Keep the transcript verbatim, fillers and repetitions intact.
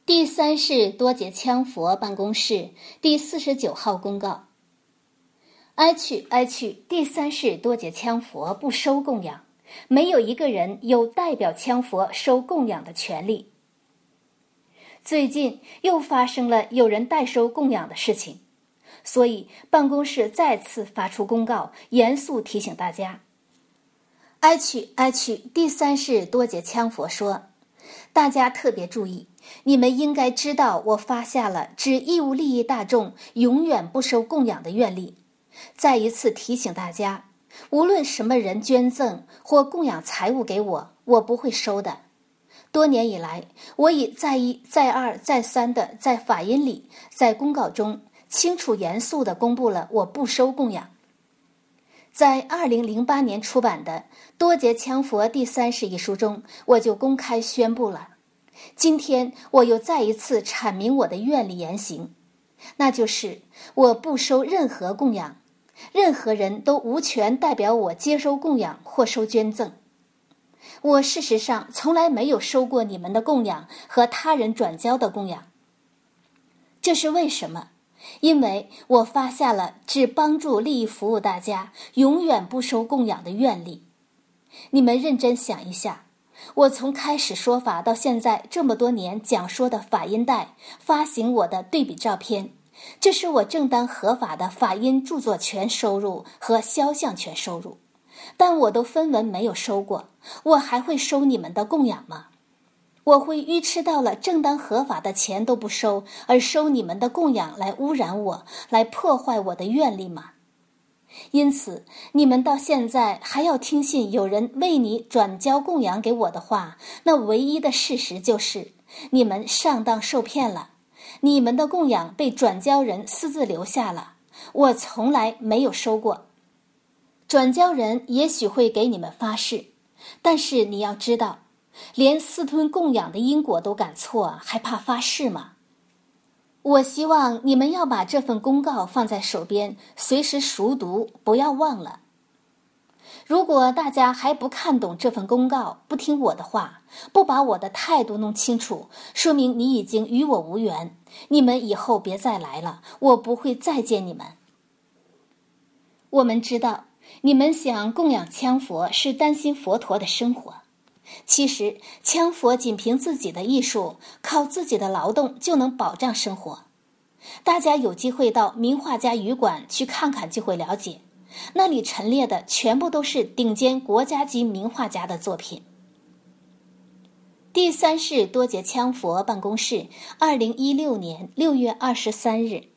第三世多杰羌佛办公室第四十九号公告：哀去哀去，第三世多杰羌佛不收供养，没有一个人有代表羌佛收供养的权利。最近又发生了有人代收供养的事情，所以办公室再次发出公告，严肃提醒大家。哀去哀去，第三世多杰羌佛说，大家特别注意，你们应该知道我发下了指义务利益大众永远不收供养的愿力。再一次提醒大家，无论什么人捐赠或供养财物给我，我不会收的。多年以来，我已再一再二再三的在法音里，在公告中清楚严肃地公布了我不收供养。在二零零八年出版的《多杰羌佛第三世》一书中，我就公开宣布了。今天我又再一次阐明我的愿力言行，那就是我不收任何供养，任何人都无权代表我接收供养或收捐赠。我事实上从来没有收过你们的供养和他人转交的供养。这是为什么？因为我发下了只帮助利益服务大家，永远不收供养的愿力。你们认真想一下，我从开始说法到现在这么多年讲说的法音带，发行我的对比照片，这是我正当合法的法音著作权收入和肖像权收入，但我都分文没有收过，我还会收你们的供养吗？我会愚痴到了正当合法的钱都不收，而收你们的供养来污染我，来破坏我的愿力吗？因此，你们到现在还要听信有人为你转交供养给我的话，那唯一的事实就是你们上当受骗了，你们的供养被转交人私自留下了，我从来没有收过。转交人也许会给你们发誓，但是你要知道，连私吞供养的因果都敢错，还怕发誓吗？我希望你们要把这份公告放在手边，随时熟读，不要忘了。如果大家还不看懂这份公告，不听我的话，不把我的态度弄清楚，说明你已经与我无缘，你们以后别再来了，我不会再见你们。我们知道，你们想供养羌佛是担心佛陀的生活。其实羌佛仅凭自己的艺术，靠自己的劳动就能保障生活。大家有机会到名画家语馆去看看就会了解，那里陈列的全部都是顶尖国家级名画家的作品。第三世多杰羌佛办公室二零一六年六月二十三日。